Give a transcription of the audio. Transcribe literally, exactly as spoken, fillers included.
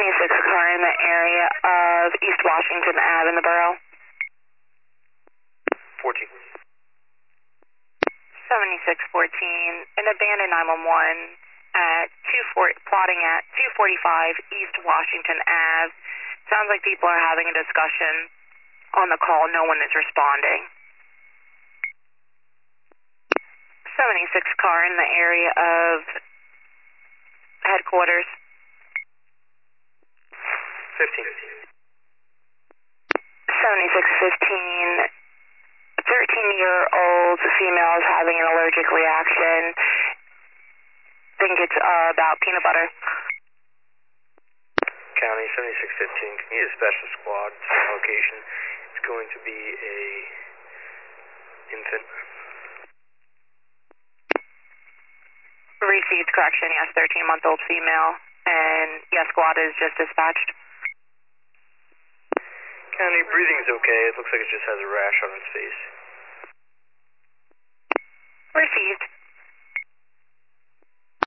seventy-six car in the area of East Washington Ave in the borough. fourteen. seventy-six fourteen, an abandoned nine one one at two forty, plotting at two forty-five East Washington Ave. Sounds like people are having a discussion on the call. No one is responding. seventy-six car in the area of headquarters. fifteen. seventy-six fifteen, a thirteen-year-old female is having an allergic reaction. Think it's uh, about peanut butter. County seventy-six fifteen, can you get a special squad to the location? It's going to be a infant. Received, correction, yes, thirteen-month-old female, and yes, squad is just dispatched. County, breathing's okay. It looks like it just has a rash on its face.